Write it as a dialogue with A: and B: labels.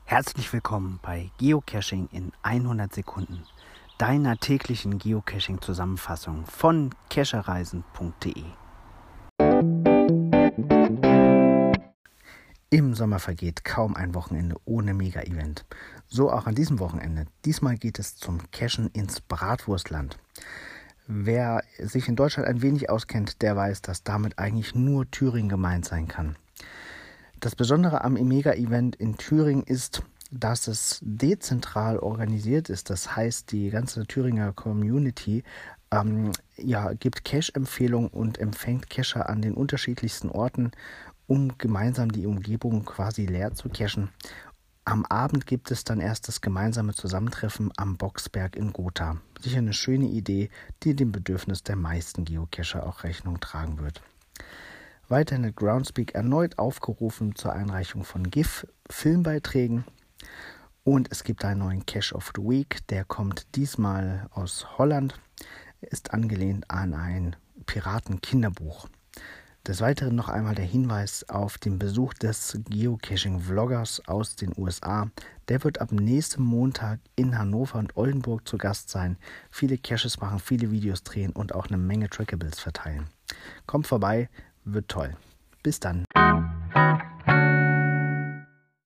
A: Herzlich willkommen bei Geocaching in 100 Sekunden, deiner täglichen Geocaching-Zusammenfassung von cachereisen.de. Im Sommer vergeht kaum ein Wochenende ohne Mega-Event. So auch an diesem Wochenende. Diesmal geht es zum Cachen ins Bratwurstland. Wer sich in Deutschland ein wenig auskennt, der weiß, dass damit eigentlich nur Thüringen gemeint sein kann. Das Besondere am Mega-Event in Thüringen ist, dass es dezentral organisiert ist. Das heißt, die ganze Thüringer Community gibt Cache-Empfehlungen und empfängt Cacher an den unterschiedlichsten Orten, um gemeinsam die Umgebung quasi leer zu cachen. Am Abend gibt es dann erst das gemeinsame Zusammentreffen am Boxberg in Gotha. Sicher eine schöne Idee, die dem Bedürfnis der meisten Geocacher auch Rechnung tragen wird. Weiterhin hat Groundspeak erneut aufgerufen zur Einreichung von GIF-Filmbeiträgen. Und es gibt einen neuen Cache of the Week, der kommt diesmal aus Holland, ist angelehnt an ein Piraten-Kinderbuch. Des Weiteren noch einmal der Hinweis auf den Besuch des Geocaching-Vloggers aus den USA. Der wird ab nächstem Montag in Hannover und Oldenburg zu Gast sein, viele Caches machen, viele Videos drehen und auch eine Menge Trackables verteilen. Kommt vorbei, wird toll. Bis dann.